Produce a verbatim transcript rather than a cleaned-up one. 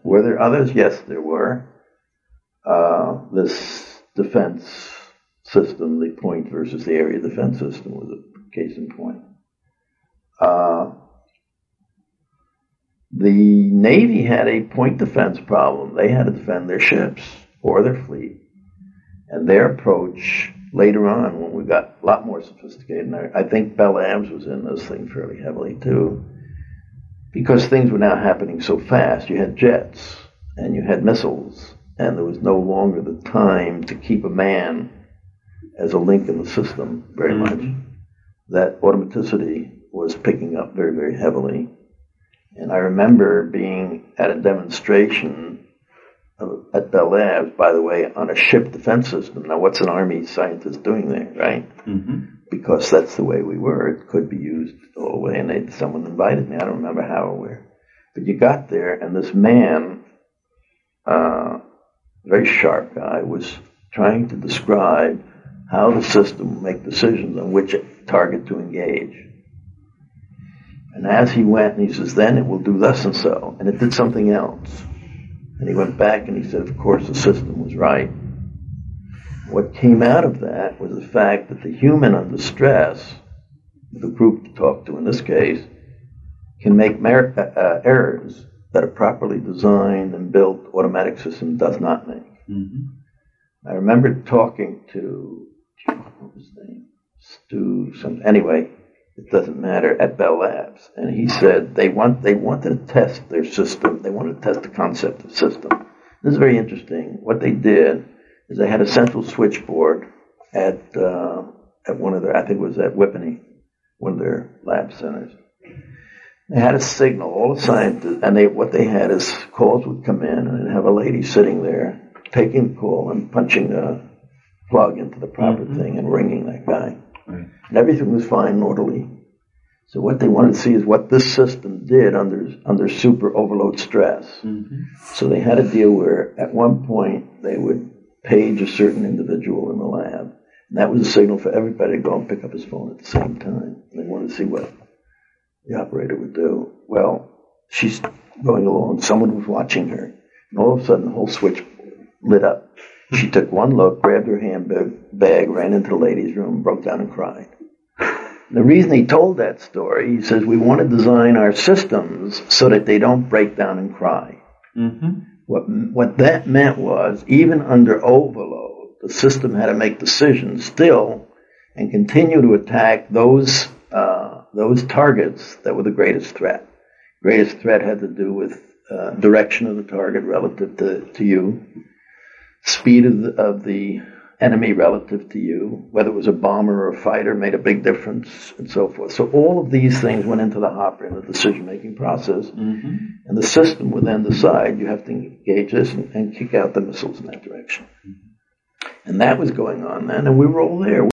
Were there others? Yes, there were. Uh, this defense system, the point versus the area defense system, was a case in point. Uh, the Navy had a point defense problem. They had to defend their ships or their fleet. And their approach later on, when we got a lot more sophisticated, and I, I think Bell Labs was in this thing fairly heavily too, because things were now happening so fast. You had jets and you had missiles, and there was no longer the time to keep a man as a link in the system very mm-hmm. much. That automaticity was picking up very, very heavily. And I remember being at a demonstration of, at Bell Labs, by the way, on a ship defense system. Now, what's an Army scientist doing there, right? Mm-hmm. Because that's the way we were. It could be used all the way. And they, someone invited me. I don't remember how or where. But you got there, and this man, uh, very sharp guy, was trying to describe how the system will make decisions on which target to engage. And as he went, and he says, then it will do thus and so. And it did something else. And he went back and he said, of course, the system was right. What came out of that was the fact that the human under stress, the group to talk to in this case, can make mer- uh, errors that a properly designed and built automatic system does not make. Mm-hmm. I remember talking to, what was his name? Stu, some, anyway, it doesn't matter, at Bell Labs. And he said they want they wanted to test their system. They wanted to test the concept of system. This is very interesting. What they did is they had a central switchboard at uh, at one of their, I think it was at Whippany, one of their lab centers. They had a signal, all the scientists, and they what they had is calls would come in, and they'd have a lady sitting there taking the call and punching a plug into the proper mm-hmm. thing and ringing that guy. Right. And everything was fine and orderly. So what they wanted to see is what this system did under under super overload stress. Mm-hmm. So they had a deal where at one point they would page a certain individual in the lab, and that was a signal for everybody to go and pick up his phone at the same time. And they wanted to see what the operator would do. Well, she's going along, someone was watching her, and all of a sudden the whole switch lit up. She took one look, grabbed her handbag, bag, ran into the ladies' room, broke down and cried. And the reason he told that story, he says, we want to design our systems so that they don't break down and cry. Mm-hmm. What, what that meant was, even under overload, the system had to make decisions still and continue to attack those uh, those targets that were the greatest threat. Greatest threat had to do with uh, direction of the target relative to, to you, speed of the, of the enemy relative to you, whether it was a bomber or a fighter made a big difference, and so forth. So all of these things went into the hopper in the decision-making process, mm-hmm. and the system would then decide you have to engage this and, and kick out the missiles in that direction. Mm-hmm. And that was going on then, and we were all there.